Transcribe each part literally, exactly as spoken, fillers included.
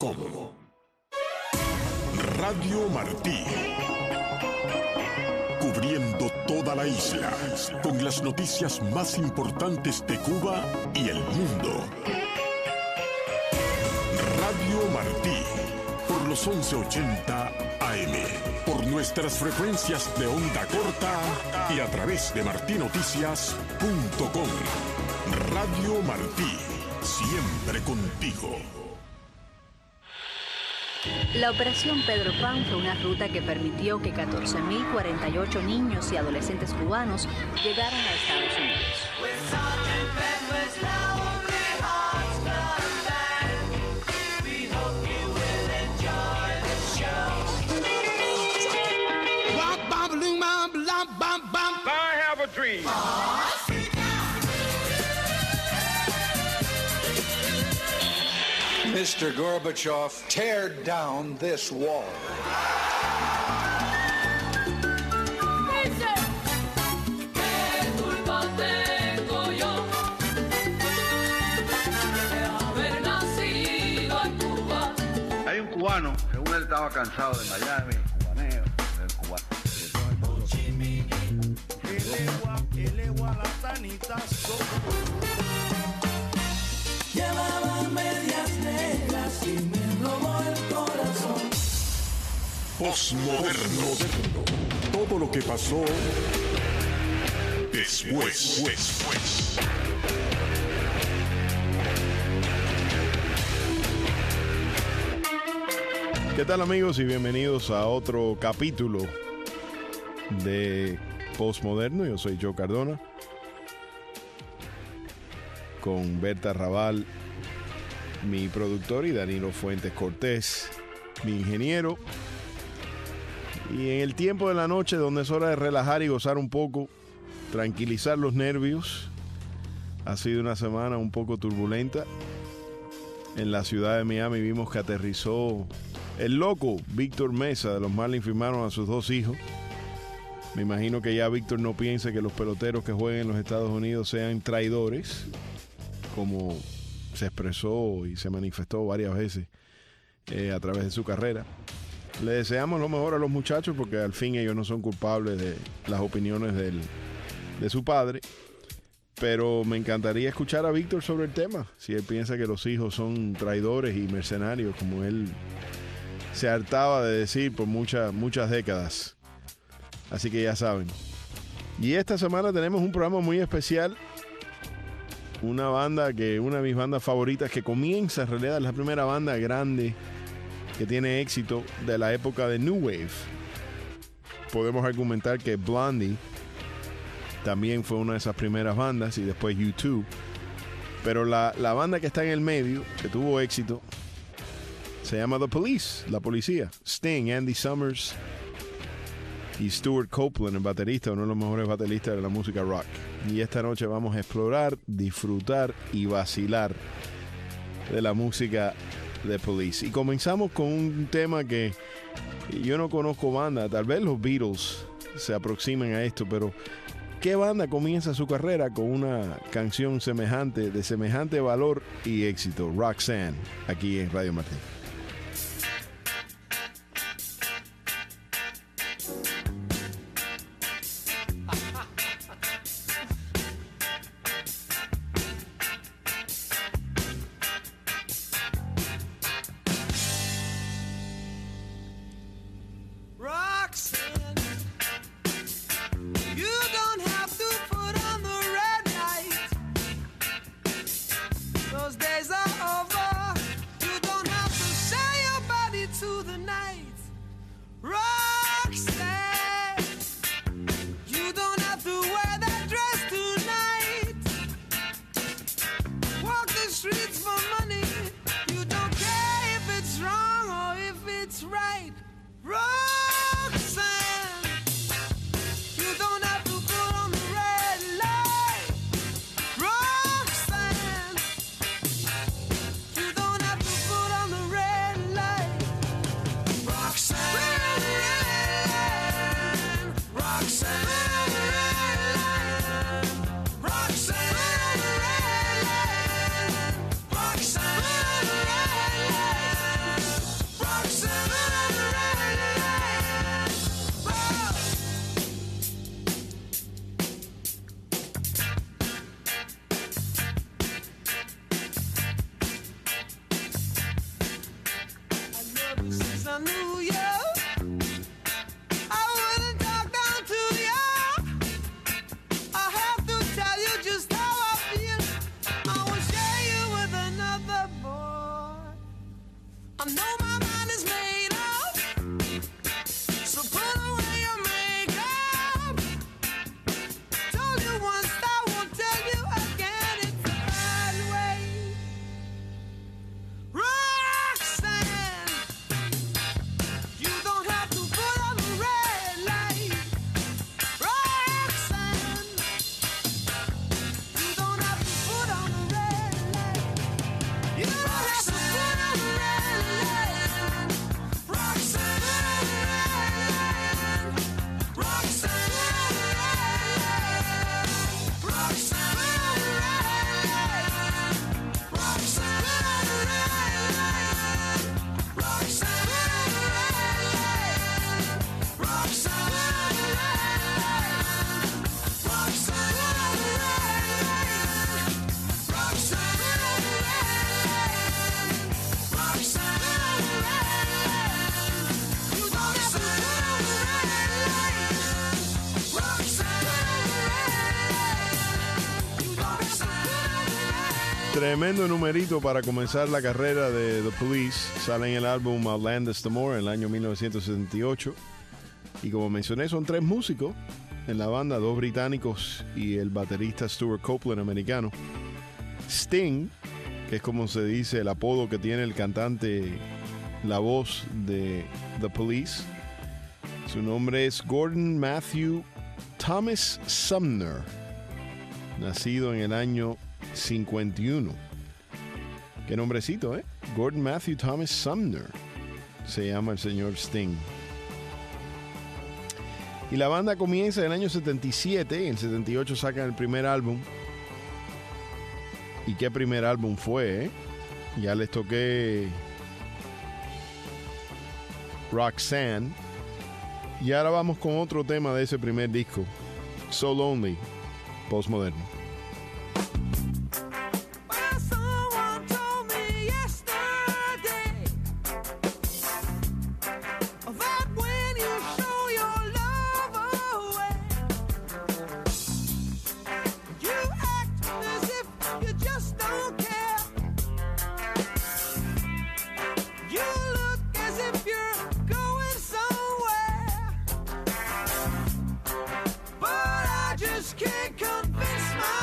com. Radio Martí. Cubriendo toda la isla con las noticias más importantes de Cuba y el mundo. Radio Martí, por los once ochenta A M, por nuestras frecuencias de onda corta y a través de martí noticias punto com. Radio Martí, siempre contigo. La Operación Pedro Pan fue una ruta que permitió que catorce mil cuarenta y ocho niños y adolescentes cubanos llegaran a Estados Unidos. I have a dream. Mister Gorbachev, tear down this wall. Hay un cubano, según él estaba cansado de Miami, cubaneo, del cubano. Llevaba medias negras y me robó el corazón. Postmoderno. Todo lo que pasó después. después. ¿Qué tal, amigos? Y bienvenidos a otro capítulo de Postmoderno. Yo soy Joe Cardona, con Berta Raval, mi productor, y Danilo Fuentes Cortés, mi ingeniero. Y en el tiempo de la noche, donde es hora de relajar y gozar un poco, tranquilizar los nervios, ha sido una semana un poco turbulenta. En la ciudad de Miami vimos que aterrizó el loco Víctor Mesa. De los Marlins firmaron a sus dos hijos. Me imagino que ya Víctor no piensa que los peloteros que jueguen en los Estados Unidos sean traidores, como se expresó y se manifestó varias veces eh, a través de su carrera. Le deseamos lo mejor a los muchachos, porque al fin ellos no son culpables de las opiniones del, de su padre. Pero me encantaría escuchar a Víctor sobre el tema, si él piensa que los hijos son traidores y mercenarios, como él se hartaba de decir por muchas, muchas décadas. Así que ya saben. Y esta semana tenemos un programa muy especial. Una banda que, una de mis bandas favoritas, que comienza en realidad, es la primera banda grande que tiene éxito de la época de New Wave. Podemos argumentar que Blondie también fue una de esas primeras bandas, y después U dos. Pero la, la banda que está en el medio, que tuvo éxito, se llama The Police, la policía. Sting, Andy Summers y Stuart Copeland, el baterista, uno de los mejores bateristas de la música rock. Y esta noche vamos a explorar, disfrutar y vacilar de la música de Police. Y comenzamos con un tema que yo no conozco banda, tal vez los Beatles se aproximen a esto, pero ¿qué banda comienza su carrera con una canción semejante, de semejante valor y éxito? Roxanne, aquí en Radio Martín. Those days are over. You don't have to Tremendo numerito para comenzar la carrera de The Police. Sale en el álbum Outlanders the More en el año mil novecientos setenta y ocho. Y como mencioné, son tres músicos en la banda, dos británicos y el baterista Stuart Copeland, americano. Sting, que es como se dice el apodo que tiene el cantante, la voz de The Police. Su nombre es Gordon Matthew Thomas Sumner, nacido en el año cincuenta y uno. Qué nombrecito, ¿eh? Gordon Matthew Thomas Sumner se llama el señor Sting. Y la banda comienza en el año setenta y siete. En el setenta y ocho sacan el primer álbum. ¿Y qué primer álbum fue, eh? Ya les toqué Roxanne. Y ahora vamos con otro tema de ese primer disco, So Lonely, Postmoderno. Can't convince my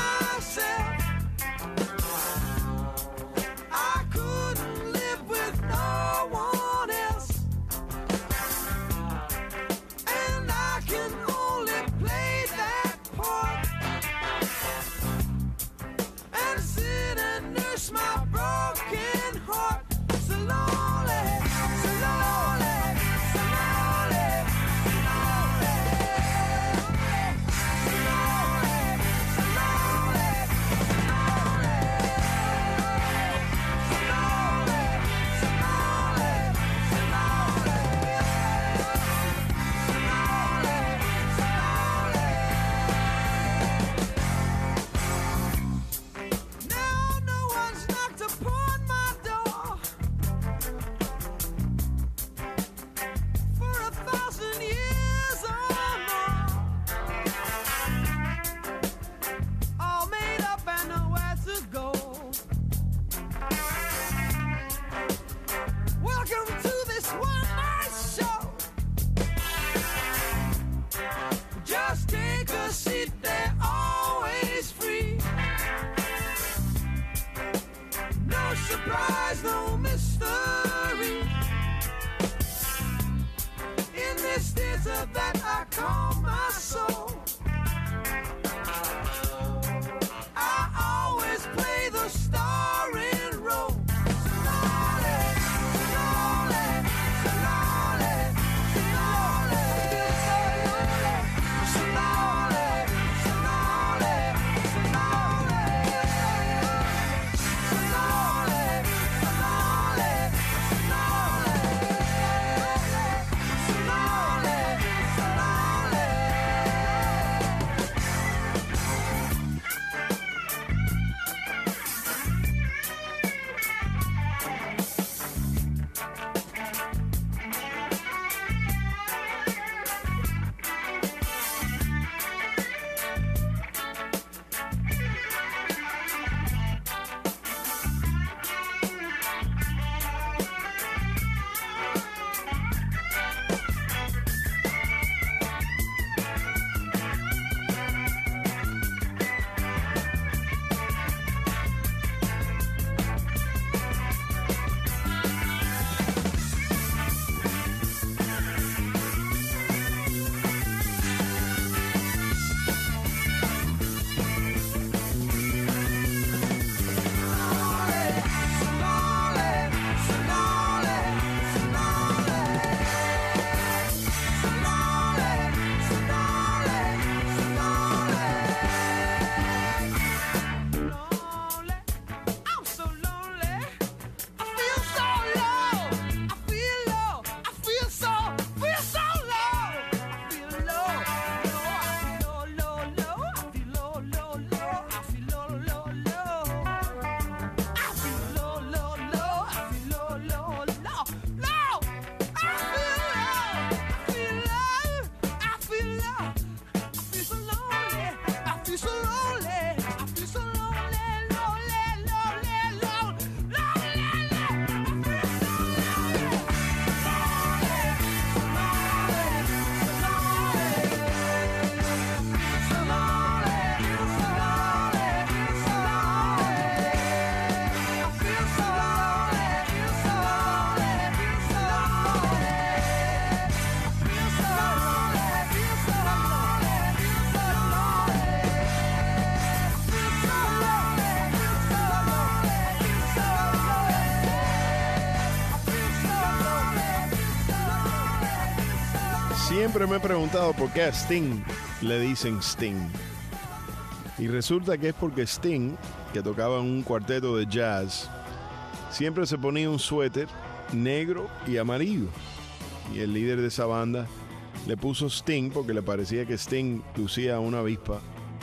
Siempre me he preguntado por qué a Sting le dicen Sting. Y resulta que es porque Sting, que tocaba en un cuarteto de jazz, siempre se ponía un suéter negro y amarillo. Y el líder de esa banda le puso Sting porque le parecía que Sting lucía una avispa.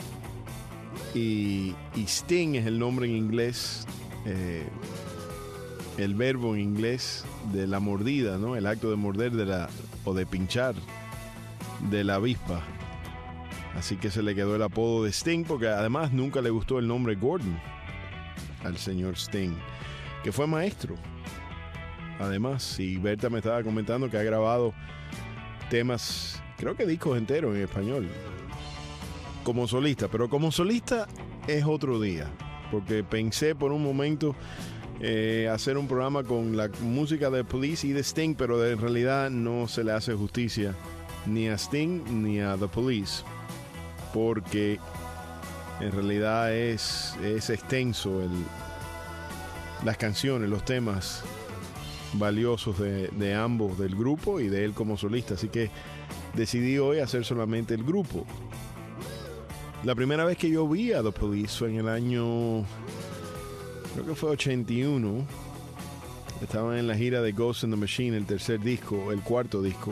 Y, y Sting es el nombre en inglés, eh, el verbo en inglés de la mordida, ¿no? El acto de morder de la, o de pinchar de la avispa. Así que se le quedó el apodo de Sting, porque además nunca le gustó el nombre Gordon al señor Sting, que fue maestro. Además, y Berta me estaba comentando que ha grabado temas, creo que discos enteros en español, como solista. Pero como solista es otro día, porque pensé por un momento eh, hacer un programa con la música de Police y de Sting, pero en realidad no se le hace justicia ni a Sting ni a The Police, porque en realidad es, es extenso el, las canciones, los temas valiosos de, de ambos, del grupo y de él como solista. Así que decidí hoy hacer solamente el grupo. La primera vez que yo vi a The Police fue en el año, creo que fue ochenta y uno. Estaban en la gira de Ghost in the Machine, el tercer disco, el cuarto disco,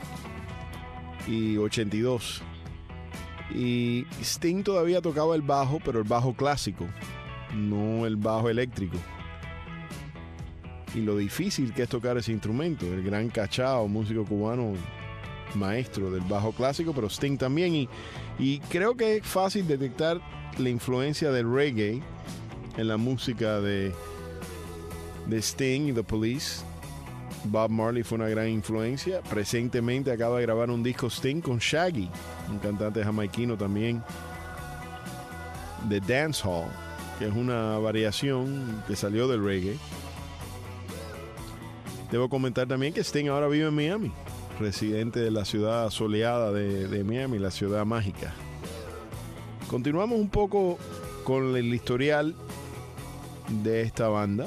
y ochenta y dos. Y Sting todavía tocaba el bajo, pero el bajo clásico, no el bajo eléctrico. Y lo difícil que es tocar ese instrumento. El gran Cachao, músico cubano, maestro del bajo clásico, pero Sting también. Y, y creo que es fácil detectar la influencia del reggae en la música de, de Sting y The Police. Bob Marley fue una gran influencia. Presentemente acaba de grabar un disco Sting con Shaggy, un cantante jamaiquino también, de dancehall, que es una variación que salió del reggae. Debo comentar también que Sting ahora vive en Miami, residente de la ciudad soleada de, de Miami, la ciudad mágica. Continuamos un poco con el historial de esta banda.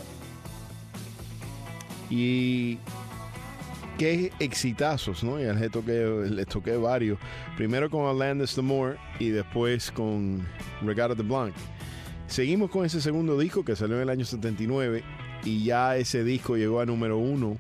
Y qué exitazos, ¿no? Ya les toqué, les toqué varios. Primero con Alanis the Moor y después con Regatta de Blanc. Seguimos con ese segundo disco que salió en el año setenta y nueve. Y ya ese disco llegó a número uno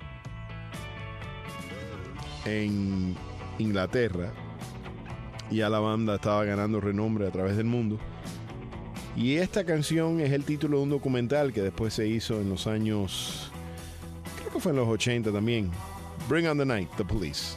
en Inglaterra. Y ya la banda estaba ganando renombre a través del mundo. Y esta canción es el título de un documental que después se hizo en los años, creo que fue en los ochenta también. Bring on the Night, The Police.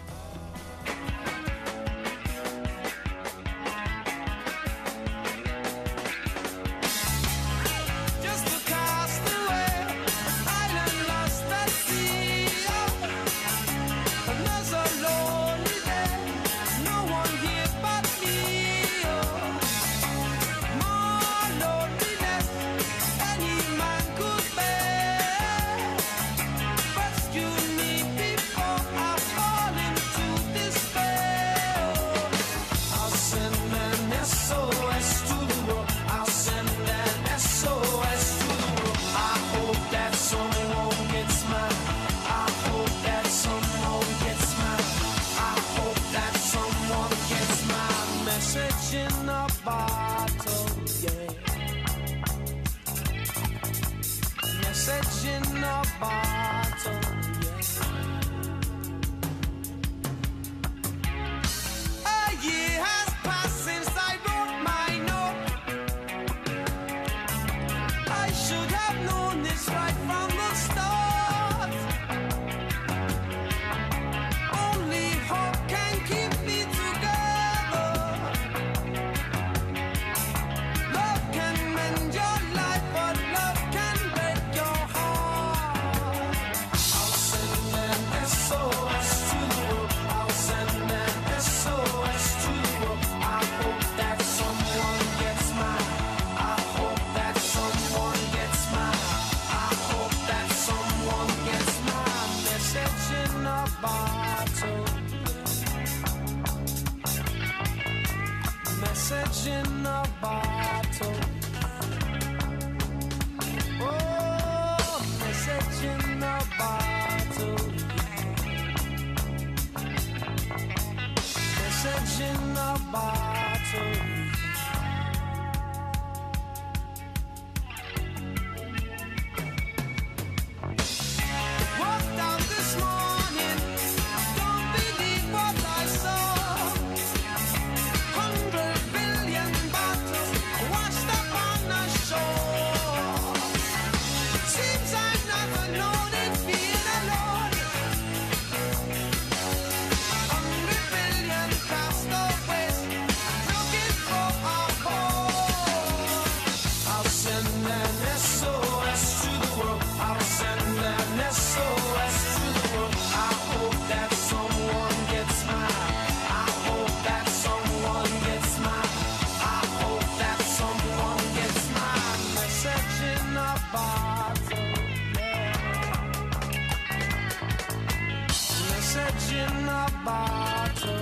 Message in a bottle.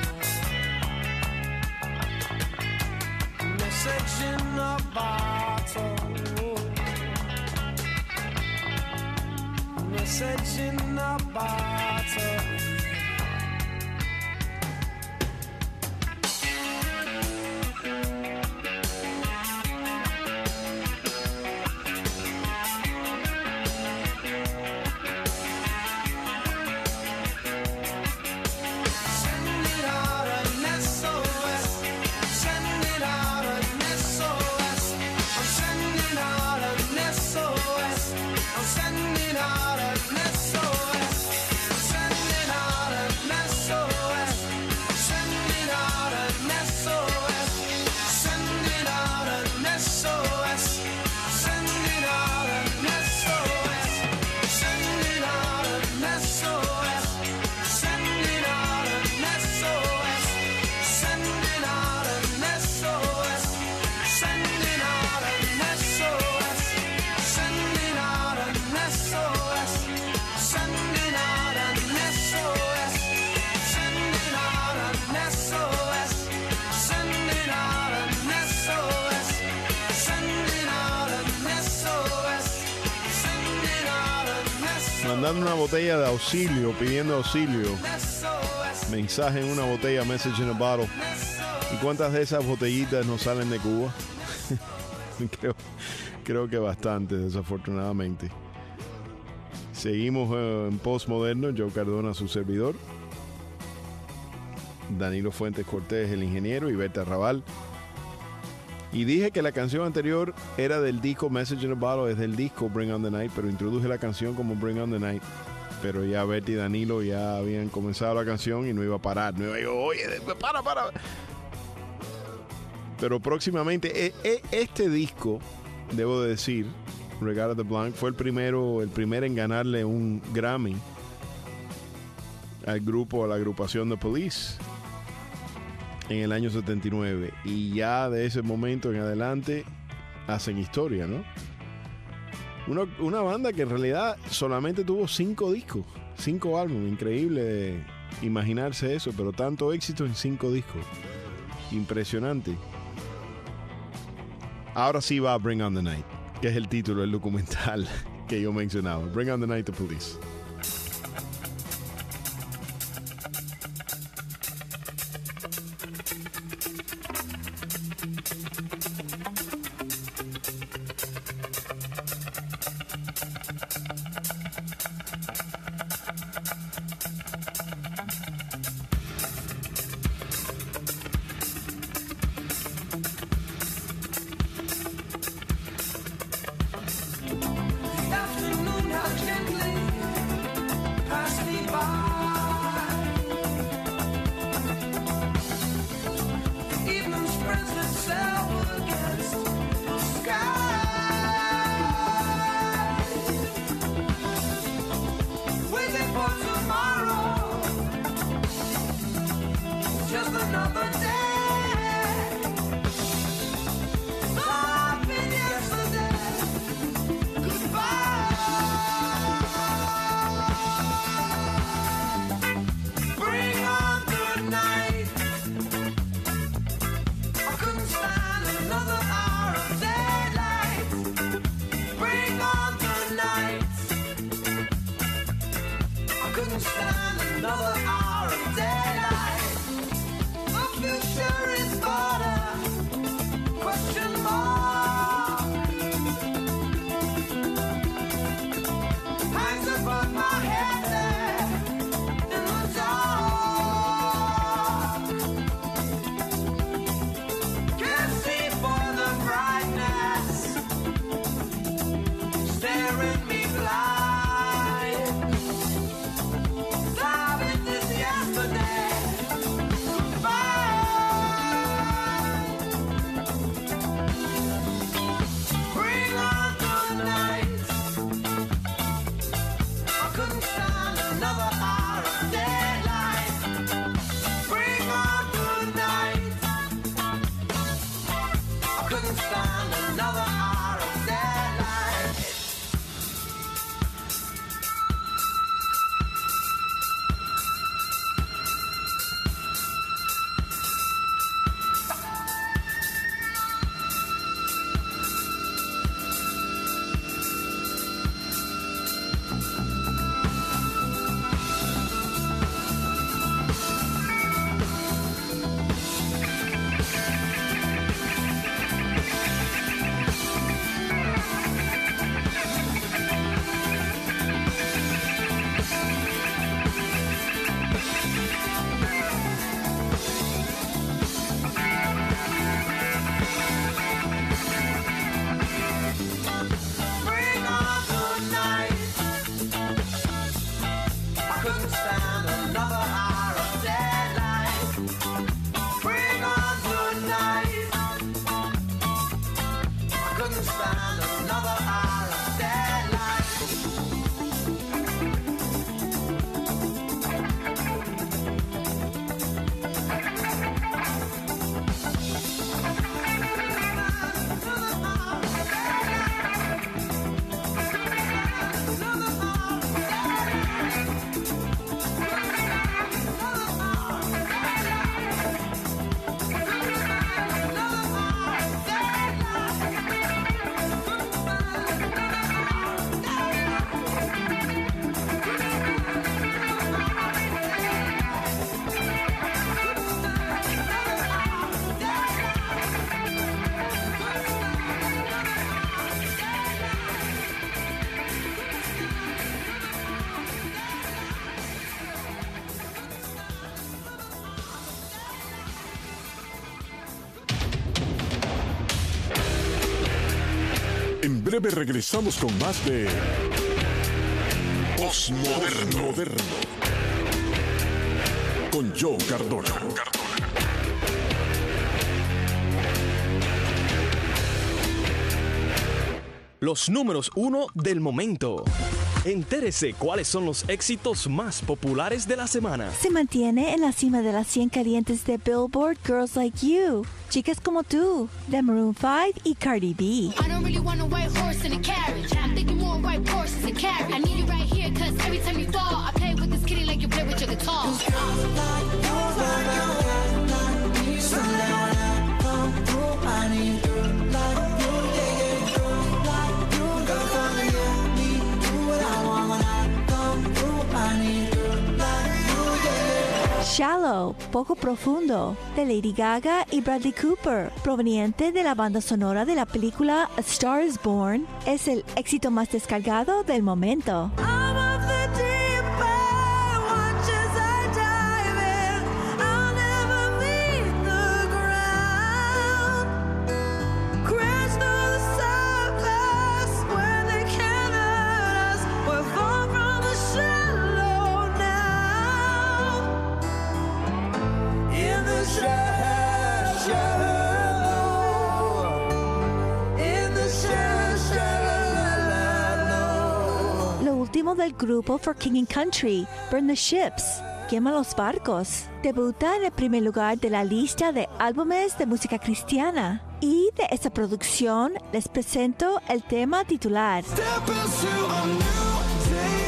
Message in a bottle. Message in a bottle. Mandando una botella de auxilio, pidiendo auxilio. Mensaje en una botella, message in a bottle. ¿Y cuántas de esas botellitas no salen de Cuba? creo, creo que bastante, desafortunadamente. Seguimos uh, en Postmoderno. Joe Cardona, su servidor. Danilo Fuentes Cortés, el ingeniero. Y Berta Raval. Y dije que la canción anterior era del disco Message in a Bottle, es del disco Bring on the Night, pero introduje la canción como Bring on the Night. Pero ya Berta y Danilo ya habían comenzado la canción y no iba a parar. No iba a decir, oye, para, para. Pero próximamente, este disco, debo de decir, Reggatta the Blanc, fue el primero, el primero en ganarle un Grammy al grupo, a la agrupación The Police, en el año setenta y nueve, y ya de ese momento en adelante hacen historia, ¿no? Una, una banda que en realidad solamente tuvo cinco discos, cinco álbumes, increíble imaginarse eso, pero tanto éxito en cinco discos, impresionante. Ahora sí va a Bring on the Night, que es el título del documental que yo mencionaba, Bring on the Night, The Police. Blind, diving in this yesterday. couldn't stand another hour of daylight. Bring on good night. I couldn't stand another hour of daylight. En breve regresamos con más de Postmoderno Moderno con Joe Cardona. Los números uno del momento. Entérese cuáles son los éxitos más populares de la semana. Se mantiene en la cima de las cien calientes de Billboard Girls Like You, Chicas Como Tú, de Maroon five y Cardi B. I don't really want a white horse in a carriage. I'm thinking more white horses and carriage. I need you right here, cause every time you fall, I play with this kitty like you play with your guitar. Shallow, Poco Profundo, de Lady Gaga y Bradley Cooper, proveniente de la banda sonora de la película A Star is Born, es el éxito más descargado del momento. Último del grupo For King and Country, Burn the Ships, Quema los Barcos, debuta en el primer lugar de la lista de álbumes de música cristiana. Y de esta producción les presento el tema titular. Step into a new day.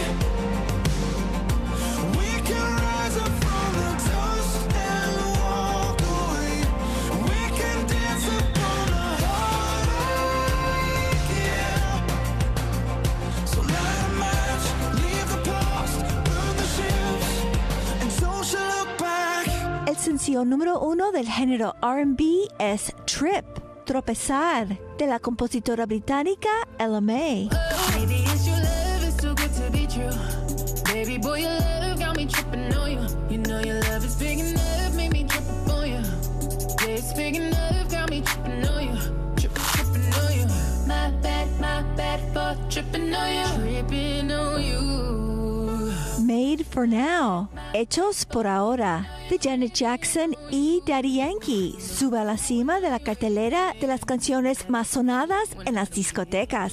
We can rise up from the dust and walk away. We can dance upon a heartache, yeah. So light a match, leave the past, burn the ships, and don't you look back. El sencillo número uno del género R and B es Trip, Tropezar, de la compositora británica Ella May. Maybe it's your love, it's too good to be true. Baby boy, your love got me tripping on you. You know your love is big enough, make me trip on you. Yeah, it's big enough, got me tripping on you. Tripping, tripping on you. My bad, my bad for tripping on you. Tripping on you. Made for Now, Hechos por Ahora, de Janet Jackson y Daddy Yankee, sube a la cima de la cartelera de las canciones más sonadas en las discotecas.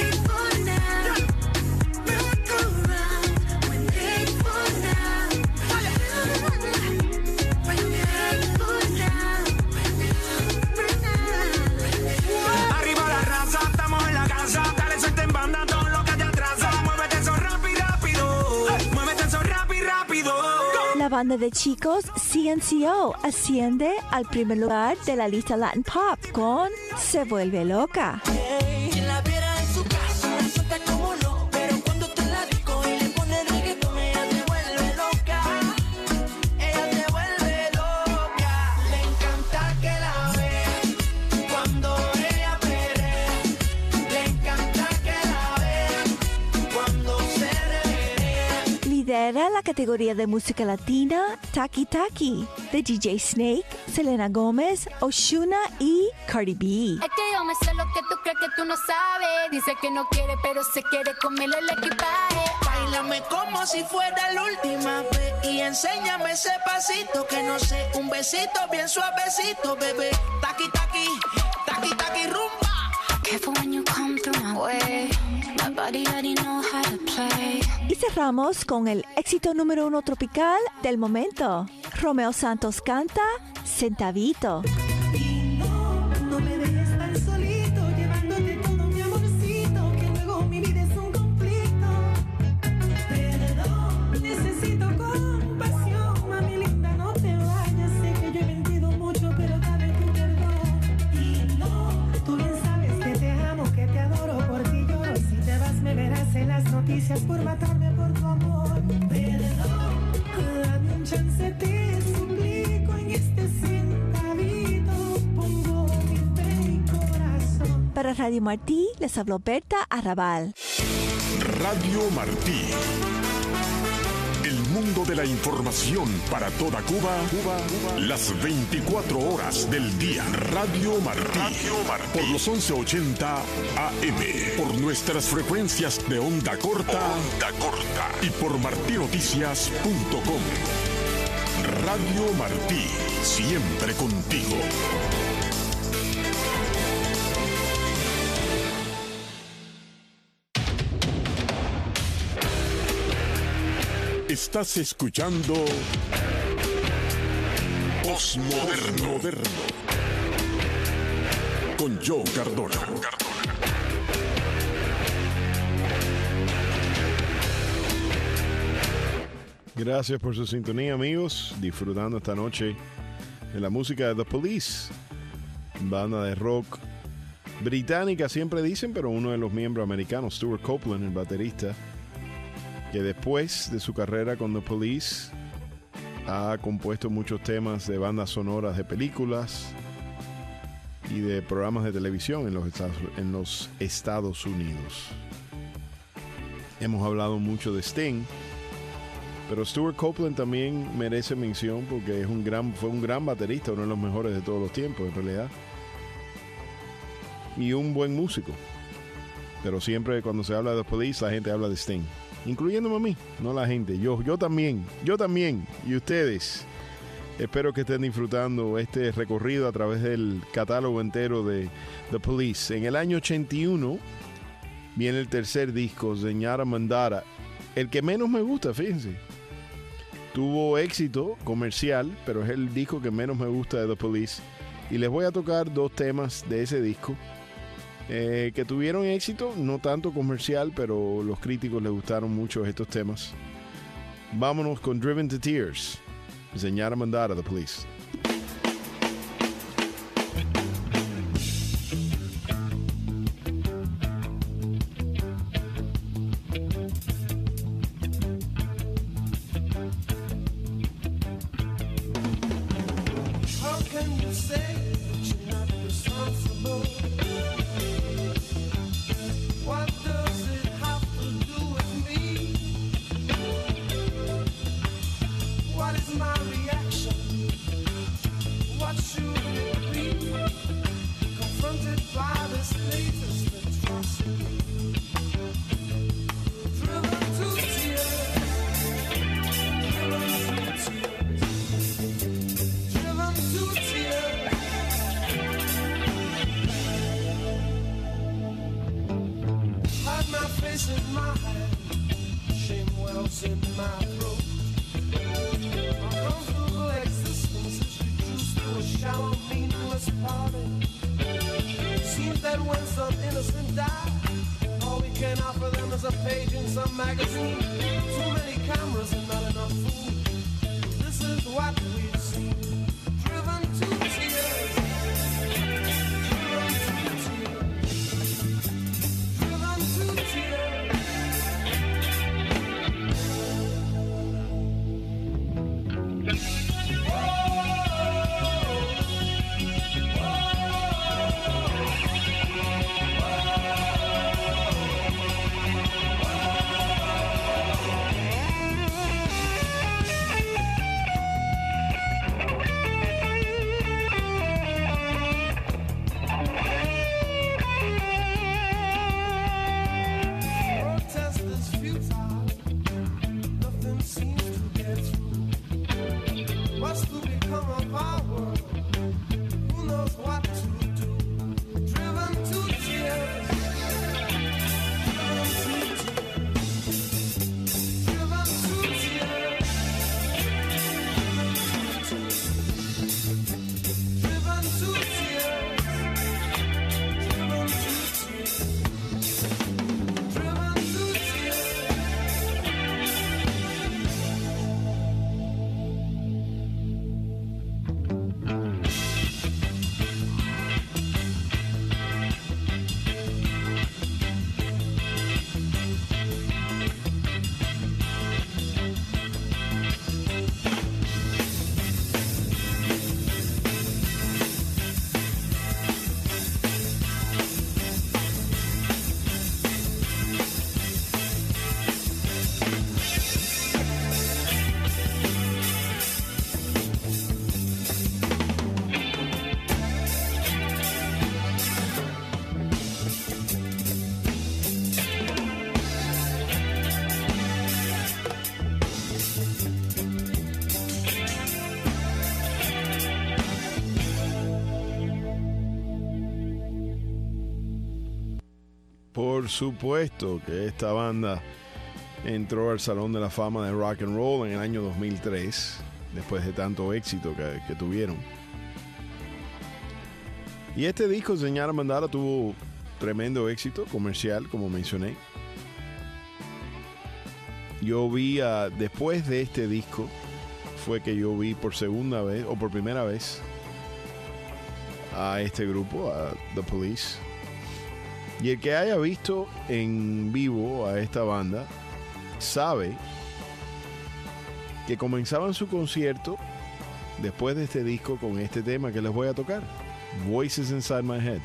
Arriba la raza, estamos en la casa, dale suelta en banda, todo lo que te atrasa, muévete eso rápido, rápido, muévete eso rápido, rápido. La banda de chicos C N C O asciende al primer lugar de la lista Latin Pop con Se Vuelve Loca. Quien la viera en su casa, la suelta como no, pero cuando te la disco y le pone reggaetón, ella te vuelve loca, ella te vuelve loca. Le encanta que la vean cuando ella perrea, le encanta que la vean cuando se reverea. Lidera la categoría de música latina Taki Taki, de D J Snake, Selena Gómez, Ozuna y Cardi B. Es que yo me sé lo que tú crees que tú no sabes. Dice que no quiere, pero se quiere comerle el equipaje. Báilame como si fuera la última vez y enséñame ese pasito que no sé, un besito bien suavecito, bebé. Taqui, taqui, taqui, taqui, rumba. Careful when you come through my way. My body already know how to play. Y cerramos con el éxito número uno tropical del momento. Romeo Santos canta Centavito. No me dejes tan solito, llevándote todo mi amorcito, que luego mi vida es un conflicto. Perdón, necesito compasión, mami linda, no te vayas. Sé que yo he mentido mucho, pero dame tu perdón. Y no, tú bien sabes que te amo, que te adoro, por ti lloro. Si te vas me verás en las noticias por matarme por tu amor. Perdón, dame un chance, te suplico en este centavito. Pongo mi fe y corazón. Para Radio Martí, les habló Berta Arrabal. Radio Martí. El mundo de la información para toda Cuba, Cuba, Cuba. Las veinticuatro horas del día. Radio Martí. Radio Martí. Por los once ochenta A M. Por nuestras frecuencias de onda corta. Onda corta. Y por martí noticias punto com. Radio Martí. Siempre contigo. Estás escuchando Postmoderno Moderno con Joe Cardona. Gracias por su sintonía, amigos. Disfrutando esta noche de la música de The Police, banda de rock británica, siempre dicen, pero uno de los miembros americanos, Stuart Copeland, el baterista, que después de su carrera con The Police ha compuesto muchos temas de bandas sonoras de películas y de programas de televisión en los Estados, en los Estados Unidos. Hemos hablado mucho de Sting, pero Stuart Copeland también merece mención porque es un gran, fue un gran baterista, uno de los mejores de todos los tiempos en realidad, y un buen músico. Pero siempre cuando se habla de The Police la gente habla de Sting, incluyéndome a mí, no la gente, yo, yo también, yo también, y ustedes. Espero que estén disfrutando este recorrido a través del catálogo entero de The Police. En el año ochenta y uno viene el tercer disco, Señora Mandara, el que menos me gusta, fíjense. Tuvo éxito comercial, pero es el disco que menos me gusta de The Police. Y les voy a tocar dos temas de ese disco eh, que tuvieron éxito, no tanto comercial, pero los críticos les gustaron mucho estos temas. Vámonos con Driven to Tears, Señora Mandara, The Police. Oh, Por supuesto que esta banda entró al Salón de la Fama de Rock and Roll en el año dos mil tres, después de tanto éxito que, que tuvieron. Y este disco, Señora Mandala, tuvo tremendo éxito comercial, como mencioné. Yo vi, uh, después de este disco, fue que yo vi por segunda vez, o por primera vez, a este grupo, a The Police. Y el que haya visto en vivo a esta banda, sabe que comenzaban su concierto después de este disco con este tema que les voy a tocar, Voices Inside My Head.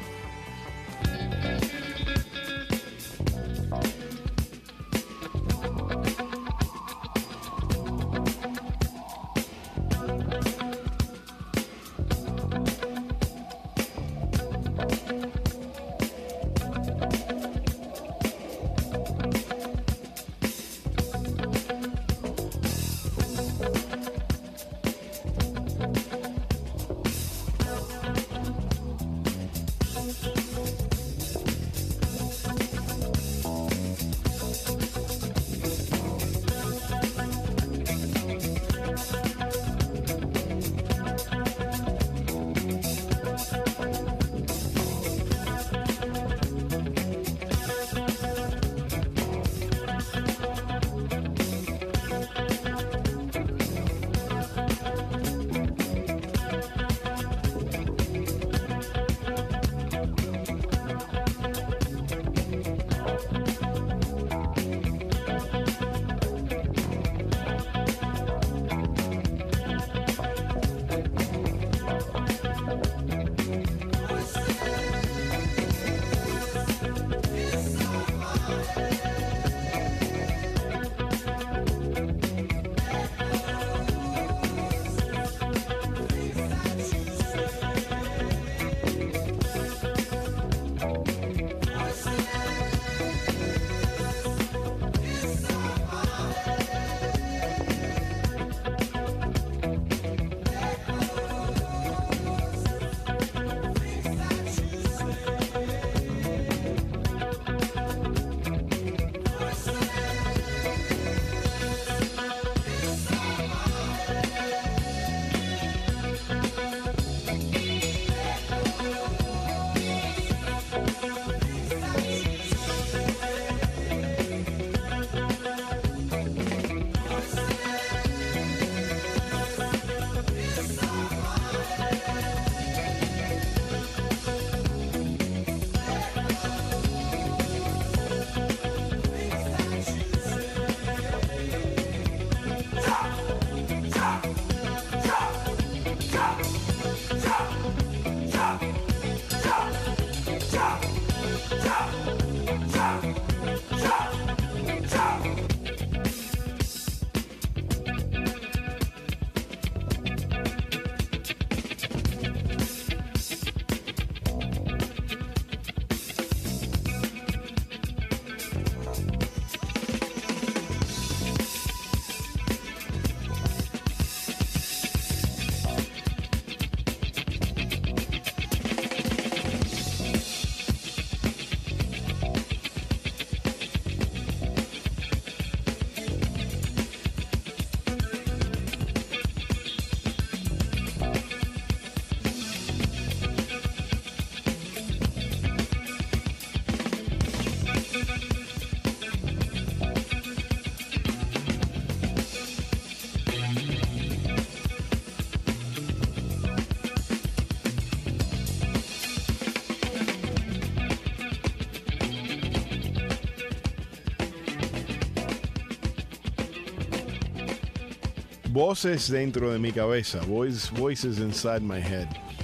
Voces dentro de mi cabeza. Voice, voices inside my head.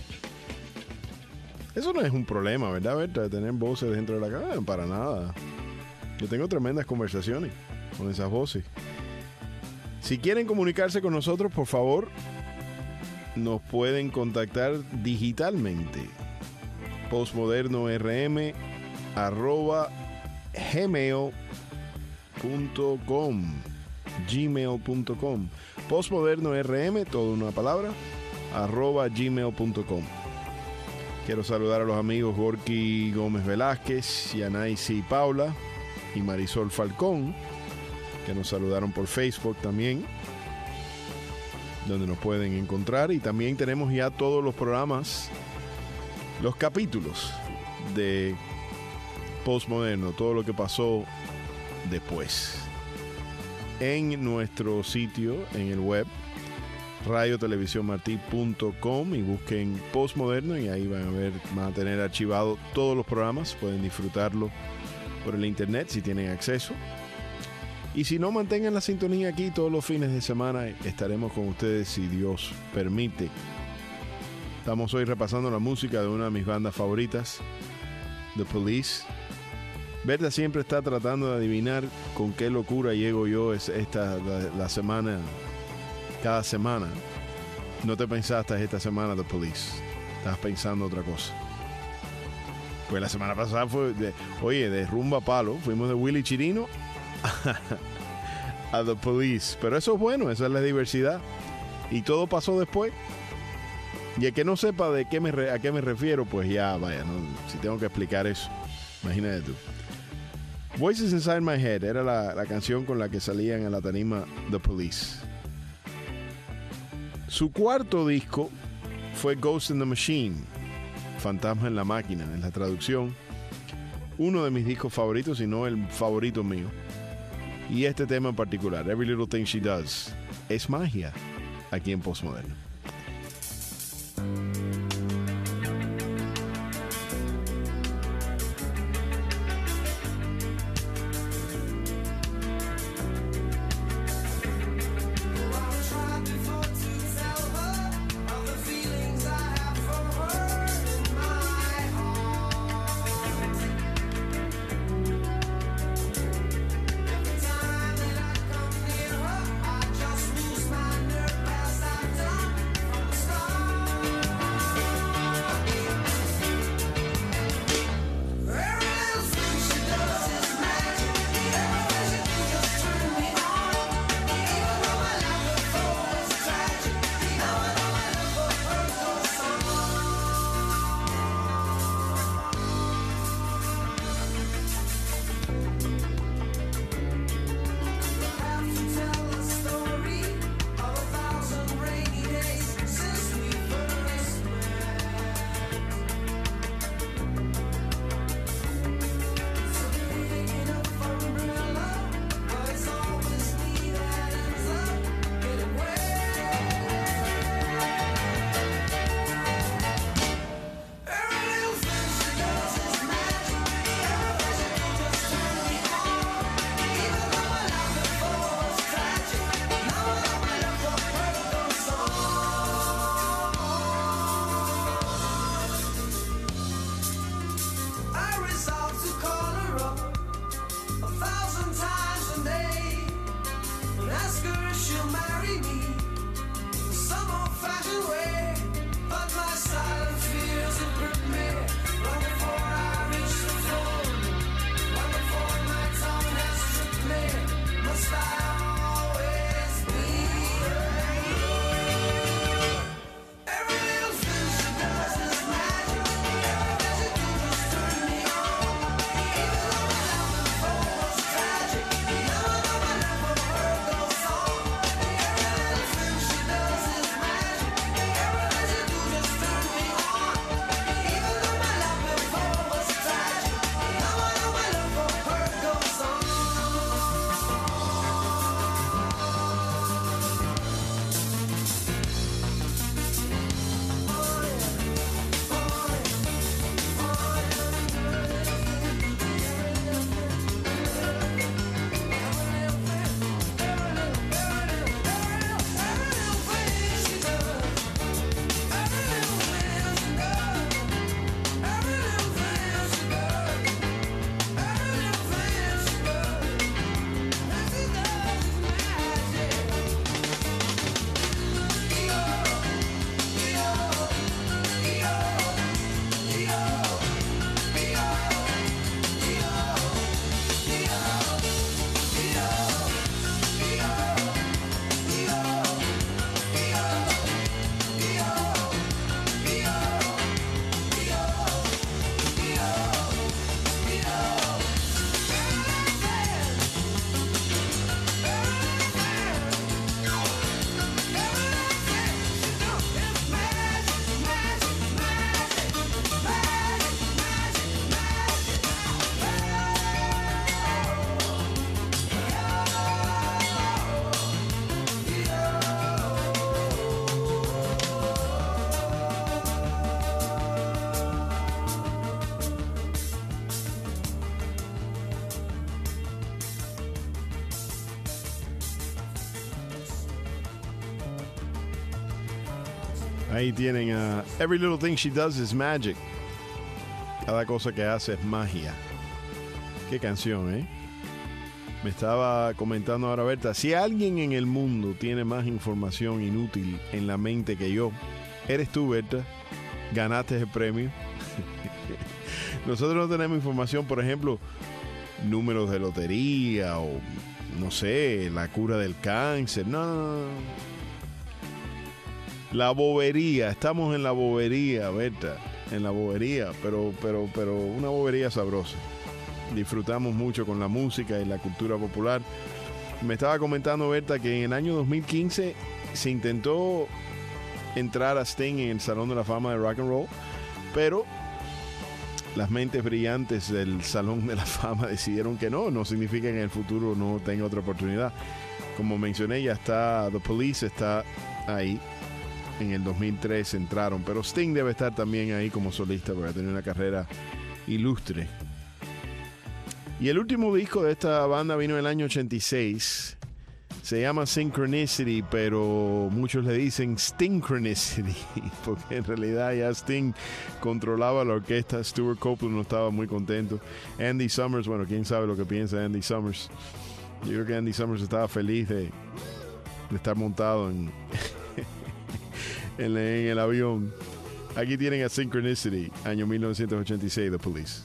Eso no es un problema, ¿verdad, Berta? Tener voces dentro de la cabeza. Para nada. Yo tengo tremendas conversaciones con esas voces. Si quieren comunicarse con nosotros, por favor, nos pueden contactar digitalmente. postmodernorm arroba gmail punto com gmail punto com postmodernorm, toda una palabra, arroba gmail punto com. Quiero saludar a los amigos Gorky Gómez Velázquez, Yanaisi Paula y Marisol Falcón, que nos saludaron por Facebook también, donde nos pueden encontrar. Y también tenemos ya todos los programas, los capítulos de Postmoderno, todo lo que pasó después, en nuestro sitio, en el web, radio televisión martí punto com, y busquen Postmoderno y ahí van a ver, van a tener archivado todos los programas. Pueden disfrutarlo por el internet si tienen acceso. Y si no, mantengan la sintonía aquí todos los fines de semana. Estaremos con ustedes si Dios permite. Estamos hoy repasando la música de una de mis bandas favoritas, The Police. Berta siempre está tratando de adivinar con qué locura llego yo esta la, la semana, cada semana. No te pensaste esta semana The Police, estabas pensando otra cosa. Pues la semana pasada fue, de, oye, de rumba a palo, fuimos de Willy Chirino a The Police. Pero eso es bueno, esa es la diversidad. Y todo pasó después. Y el que no sepa de qué me re, a qué me refiero, pues ya, vaya, ¿no? Si tengo que explicar eso, imagínate tú. Voices Inside My Head era la, la canción con la que salían a la tarima The Police. Su cuarto disco fue Ghost in the Machine, Fantasma en la Máquina, en la traducción. Uno de mis discos favoritos, si no el favorito mío. Y este tema en particular, Every Little Thing She Does, es magia aquí en Postmoderno. Ahí tienen a Every Little Thing She Does Is Magic. Cada cosa que hace es magia. Qué canción, ¿eh? Me estaba comentando ahora Berta, si alguien en el mundo tiene más información inútil en la mente que yo, eres tú, Berta. Ganaste el premio. Nosotros no tenemos información, por ejemplo, números de lotería o, no sé, la cura del cáncer. No, no, no. La bobería. Estamos en la bobería, Berta. En la bobería, pero, pero, pero una bobería sabrosa. Disfrutamos mucho con la música y la cultura popular. Me estaba comentando, Berta, que en el año dos mil quince se intentó entrar a Sting en el Salón de la Fama de Rock and Roll, pero las mentes brillantes del Salón de la Fama decidieron que no. No significa que en el futuro no tenga otra oportunidad. Como mencioné, ya está The Police, está ahí. En el dos mil tres entraron, pero Sting debe estar también ahí como solista porque ha tenido una carrera ilustre. Y el último disco de esta banda vino en el año ochenta y seis. Se llama Synchronicity, pero muchos le dicen Stingchronicity, porque en realidad ya Sting controlaba la orquesta. Stuart Copeland no estaba muy contento. Andy Summers, bueno, quién sabe lo que piensa Andy Summers. Yo creo que Andy Summers estaba feliz de, de estar montado en, en, en el avión. Aquí tienen a Synchronicity, año mil novecientos ochenta y seis, The Police.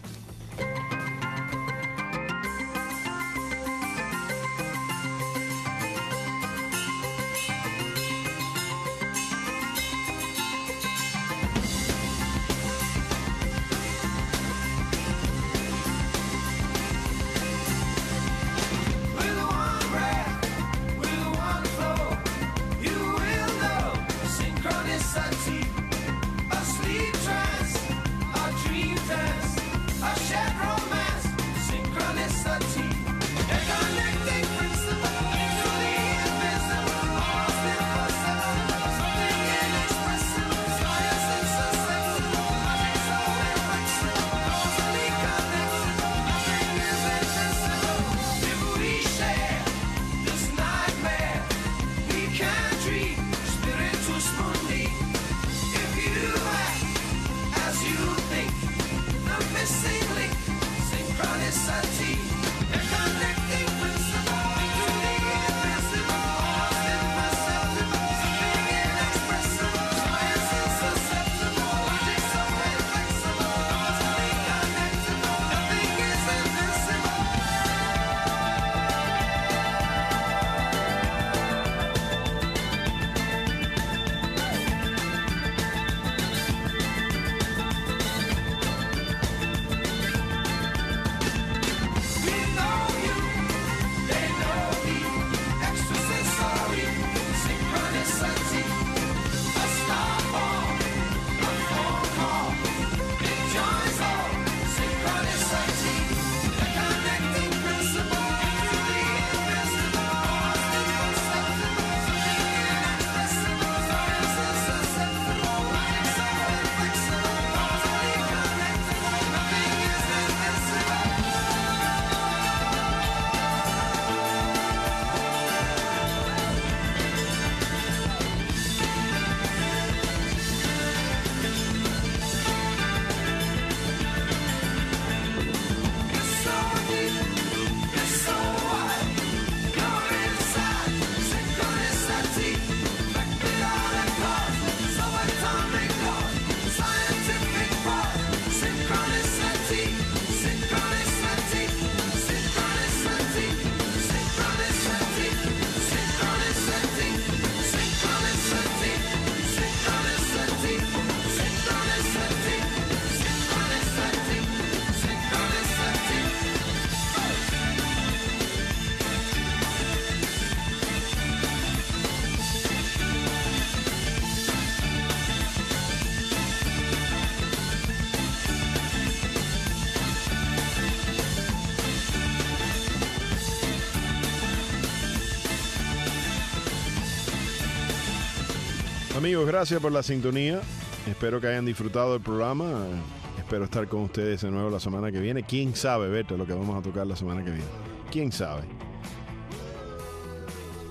Amigos, gracias por la sintonía. Espero que hayan disfrutado del programa. Espero estar con ustedes de nuevo la semana que viene. ¿Quién sabe, Berta, lo que vamos a tocar la semana que viene? ¿Quién sabe?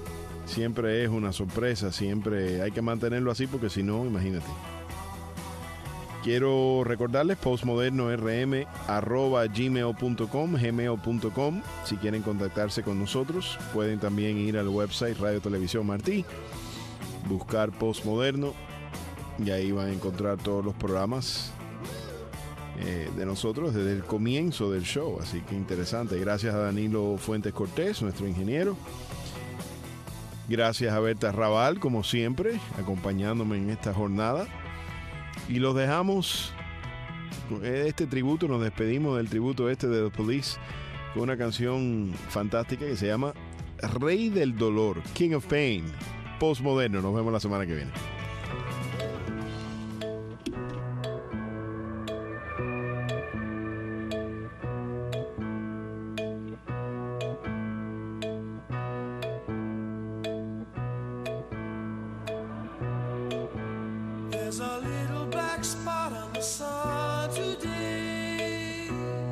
siempre es una sorpresa, siempre hay que mantenerlo así porque si no, imagínate. Quiero recordarles postmodernorm arroba gmail punto com, gmail punto com. Si quieren contactarse con nosotros, pueden también ir al website Radio Televisión Martí, buscar Postmoderno y ahí van a encontrar todos los programas eh, de nosotros desde el comienzo del show. Así que interesante. Gracias a Danilo Fuentes Cortés, nuestro ingeniero. Gracias a Berta Raval, como siempre, acompañándome en esta jornada. Y los dejamos con este tributo, nos despedimos del tributo este de The Police con una canción fantástica que se llama Rey del Dolor, King of Pain, Postmoderno. Nos vemos la semana que viene. There's a little black spot on the sun today.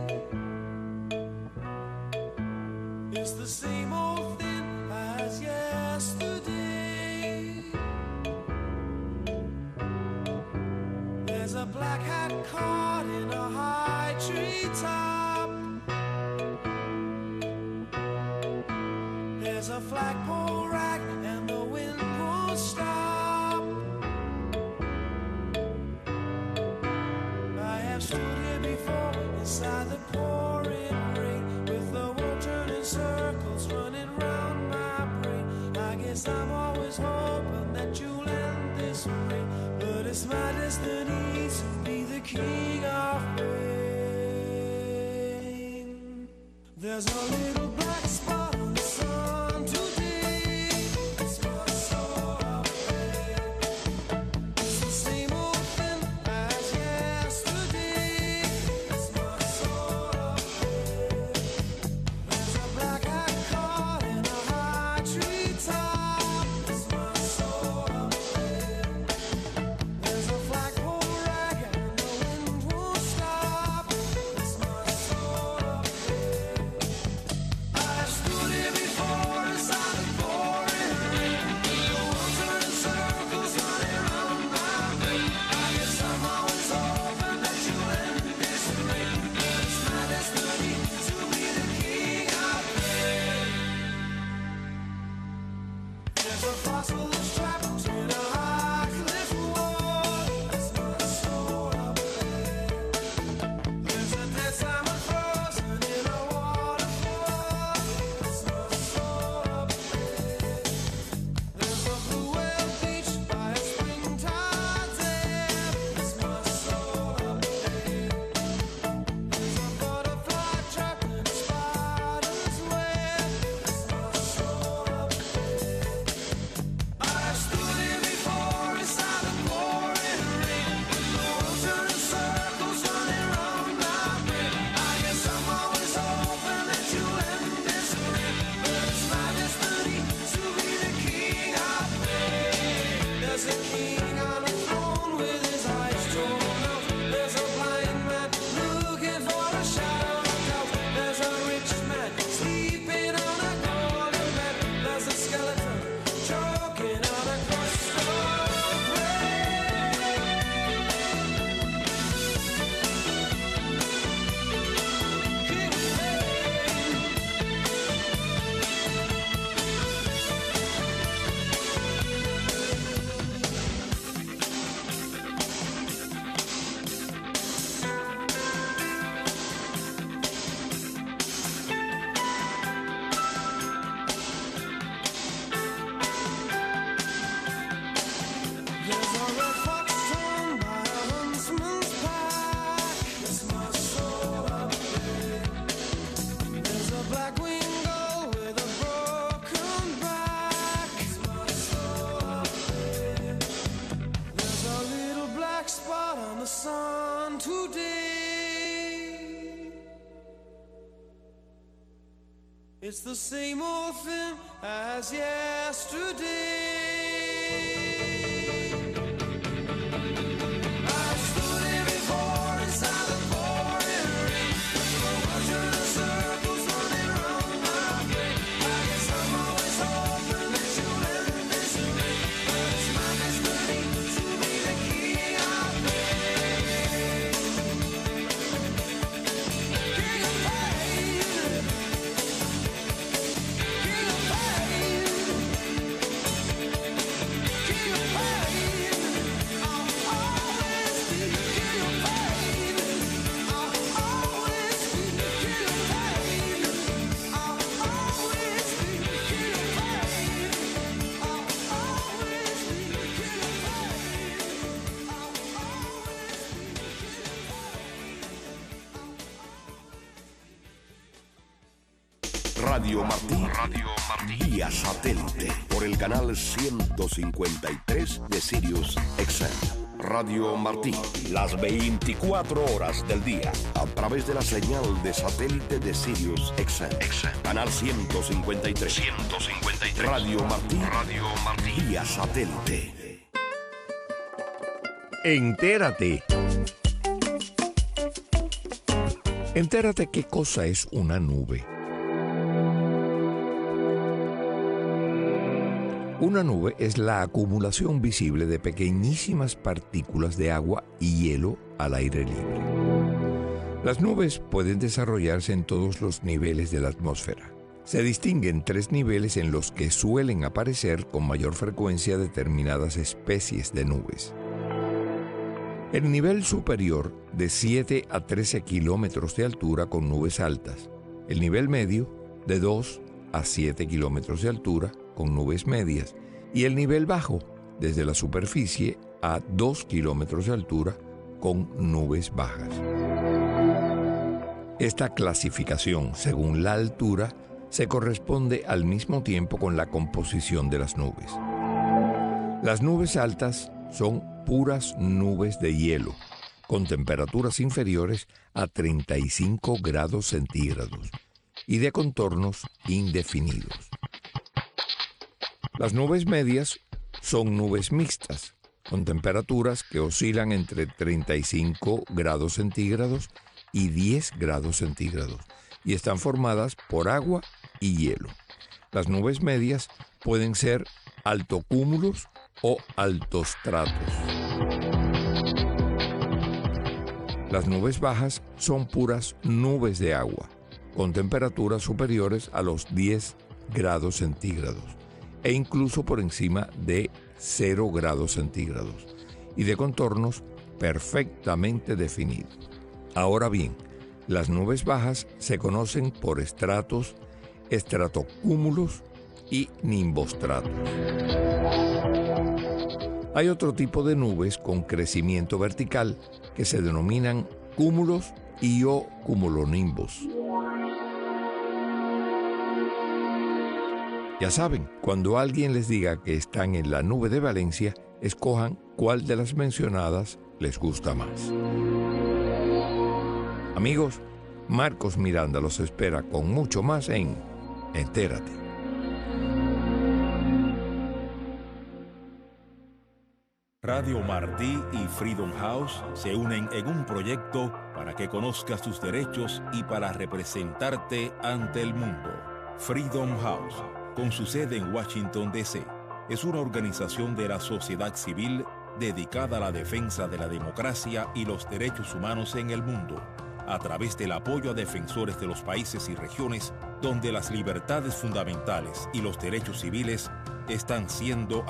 It's the same old thing as yesterday. There's a black hat caught in a high tree top. There's a flagpole rack and the wind won't stop. Stood here before inside the pouring rain, with the world turning circles running round my brain. I guess I'm always hoping that you'll end this way, but it's my destiny to be the king of pain. There's a little black spot on the sun today. It's my soul of pain. It's the same old thing as yesterday. It's the same old thing as yesterday. Circles running around my brain. I guess I'm always hoping that you'll Radio Martí. Radio Martí. Vía satélite. Por el canal ciento cincuenta y tres de Sirius X M. Radio Martí. Las veinticuatro horas del día. A través de la señal de satélite de Sirius X M. Canal ciento cincuenta y tres. ciento cincuenta y tres. Radio Martí. Radio Martí. Vía satélite. Entérate. Entérate qué cosa es una nube. Una nube es la acumulación visible de pequeñísimas partículas de agua y hielo al aire libre. Las nubes pueden desarrollarse en todos los niveles de la atmósfera. Se distinguen tres niveles en los que suelen aparecer con mayor frecuencia determinadas especies de nubes. El nivel superior, de siete a trece kilómetros de altura con nubes altas. El nivel medio, de dos a siete kilómetros de altura con nubes medias. Y el nivel bajo, desde la superficie a dos kilómetros de altura con nubes bajas. Esta clasificación, según la altura, se corresponde al mismo tiempo con la composición de las nubes. Las nubes altas son puras nubes de hielo, con temperaturas inferiores a treinta y cinco grados centígrados y de contornos indefinidos. Las nubes medias son nubes mixtas, con temperaturas que oscilan entre treinta y cinco grados centígrados y diez grados centígrados, y están formadas por agua y hielo. Las nubes medias pueden ser altocúmulos o altostratos. Las nubes bajas son puras nubes de agua, con temperaturas superiores a los diez grados centígrados e incluso por encima de cero grados centígrados y de contornos perfectamente definidos. Ahora bien, las nubes bajas se conocen por estratos, estratocúmulos y nimbostratos. Hay otro tipo de nubes con crecimiento vertical que se denominan cúmulos y o cumulonimbos. Ya saben, cuando alguien les diga que están en la nube de Valencia, escojan cuál de las mencionadas les gusta más. Amigos, Marcos Miranda los espera con mucho más en Entérate. Radio Martí y Freedom House se unen en un proyecto para que conozcas tus derechos y para representarte ante el mundo. Freedom House, con su sede en Washington, D C, es una organización de la sociedad civil dedicada a la defensa de la democracia y los derechos humanos en el mundo, a través del apoyo a defensores de los países y regiones donde las libertades fundamentales y los derechos civiles están siendo